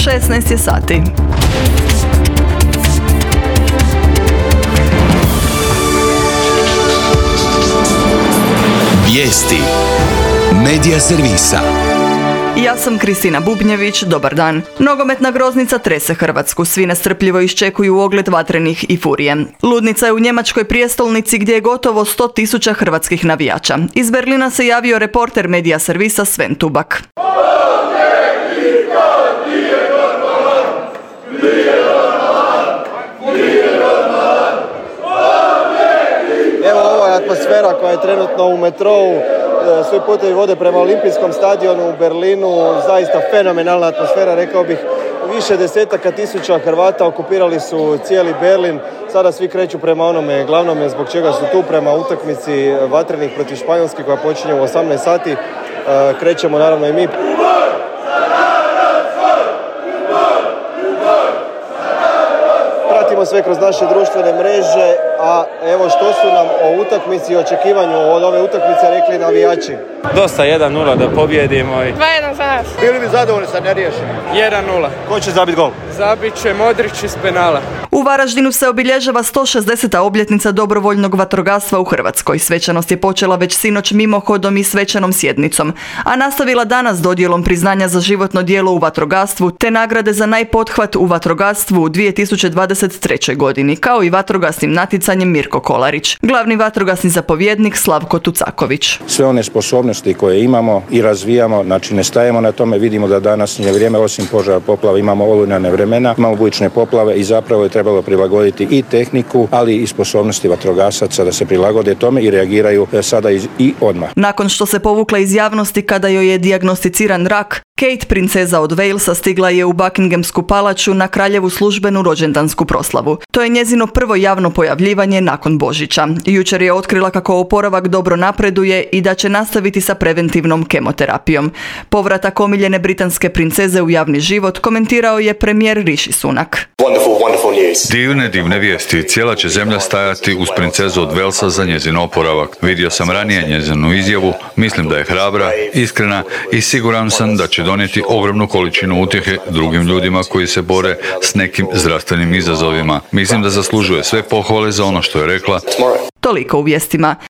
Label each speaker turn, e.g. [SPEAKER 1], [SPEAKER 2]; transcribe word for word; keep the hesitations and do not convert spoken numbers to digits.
[SPEAKER 1] šesnaest je sati.
[SPEAKER 2] Vijesti Medija servisa.
[SPEAKER 1] Ja sam Kristina Bubnjević, dobar dan. Nogometna groznica trese Hrvatsku, svi nestrpljivo iščekuju ogled vatrenih i furije. Ludnica je u njemačkoj prijestolnici gdje je gotovo sto tisuća hrvatskih navijača. Iz Berlina se javio reporter Medija servisa Sven Tubak.
[SPEAKER 3] Evo, ovo je atmosfera koja je trenutno u metrou. Svi putevi vode prema Olimpijskom stadionu u Berlinu. Zaista fenomenalna atmosfera, rekao bih. Više desetaka tisuća Hrvata okupirali su cijeli Berlin. Sada svi kreću prema onome glavnome zbog čega su tu, prema utakmici vatrenih protiv Španjolske koja počinje u osamnaest sati. Krećemo naravno i mi. Pratimo sve kroz naše društvene mreže, a evo što su nam o utakmici i očekivanju od ove utakmice rekli navijači.
[SPEAKER 4] Dosta jedan nula da pobjedimo.
[SPEAKER 5] dva jedan za nas.
[SPEAKER 3] Bili bi zadovoljni sa neriješenim?
[SPEAKER 4] jedan nula.
[SPEAKER 3] Ko će zabiti gol?
[SPEAKER 4] Zabit će Modrić iz penala.
[SPEAKER 1] U Varaždinu se obilježava sto šezdeseta obljetnica dobrovoljnog vatrogastva u Hrvatskoj. Svečanost je počela već sinoć mimohodom i svečanom sjednicom, a nastavila danas dodjelom priznanja za životno djelo u vatrogastvu te nagrade za najpothvat u vatrogastvu u dvije tisuće dvadeset trećoj. godini, kao i vatrogasnim natjecanjem Mirko Kolarić. Glavni vatrogasni zapovjednik Slavko Tucaković.
[SPEAKER 6] Sve one sposobnosti koje imamo i razvijamo, znači ne stajemo na tome, vidimo da danas nije vrijeme, osim požara, poplava, imamo olujne vremena, imamo bujične poplave i zapravo je trebalo prilagoditi i tehniku, ali i sposobnosti vatrogasaca da se prilagode tome i reagiraju sada i odmah.
[SPEAKER 1] Nakon što se povukla iz javnosti kada joj je dijagnosticiran rak, Kate, princeza od Walesa, stigla je u Buckinghamsku palaču na kraljevu službenu rođendansku proslavu. To je njezino prvo javno pojavljivanje nakon Božića. Jučer je otkrila kako oporavak dobro napreduje i da će nastaviti sa preventivnom kemoterapijom. Povratak omiljene britanske princeze u javni život komentirao je premijer Rishi Sunak.
[SPEAKER 7] Wonderful, wonderful news.
[SPEAKER 8] Divne, divne vijesti. Cijela će zemlja stajati uz princezu od Walesa za njezin oporavak. Vidio sam ranije njezinu izjavu, mislim da je hrabra, iskrena i siguran sam da će donijeti ogromnu količinu utjehe drugim ljudima koji se bore s nekim zdravstvenim izazovima. Mislim da zaslužuje sve pohvale za ono što je rekla.
[SPEAKER 1] Toliko u vijestima.